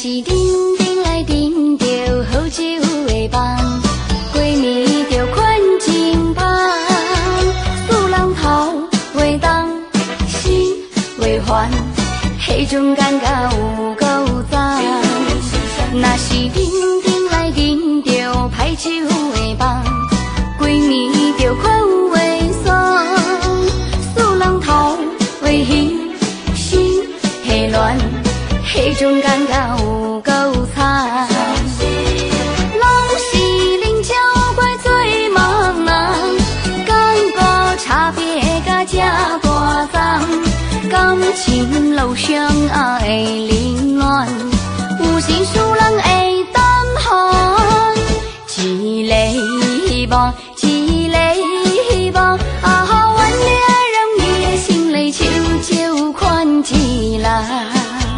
是叮叮来叮着好酒的梦，闺蜜着困真芳，女人头话重，心话烦，迄种感觉有够赞。若是叮叮来叮着歹酒的梦，闺蜜着看有话爽，女人头话稀，心下乱。迄种感觉有够惨，拢是啉酒怪做茫人，感觉差别甲这大丛，感情路上会冷暖，有时使人会胆寒，一个希望，一个希望，原来让伊的心里悄悄款一人。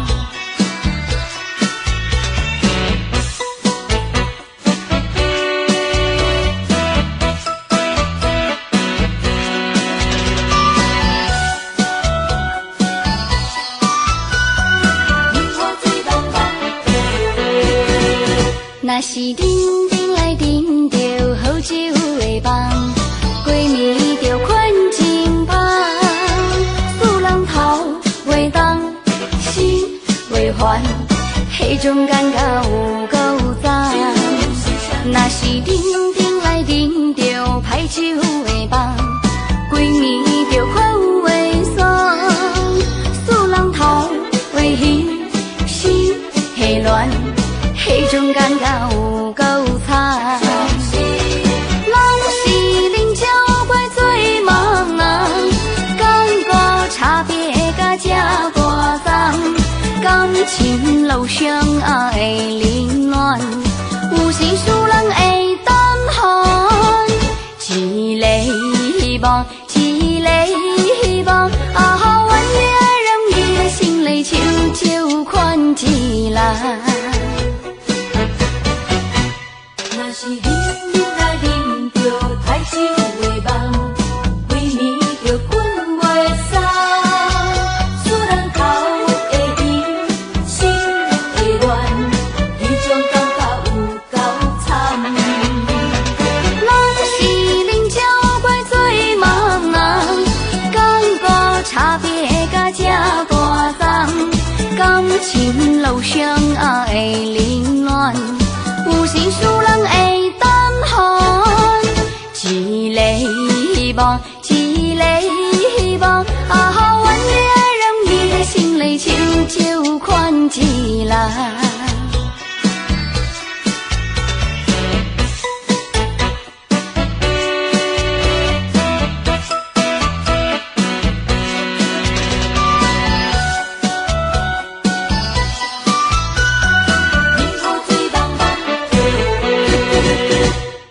若是叮叮来叮着好酒的梦，闺蜜着困真芳，女人头话重，心话烦，迄种感觉有够赞。若是叮叮来叮着歹酒的梦，闺蜜着看有话爽，女人头话稀，心下乱。迄种感觉有够惨，拢是啉酒怪做茫人，感觉差别甲这大丛，感情路上会冷暖，有时使人会胆寒，一个希望，一个希望，原来让伊的心里悄悄款一人。若是叮叮来叮着歹酒的梦，闺蜜着困袂爽，使人头会晕，心会乱，迄种感觉有够惨。拢是啉酒怪做茫人，感觉差别甲这大丛，感情路上会冷暖，有时使人会胆寒，一个希望，一个希望，原来让伊的心里悄悄款一人。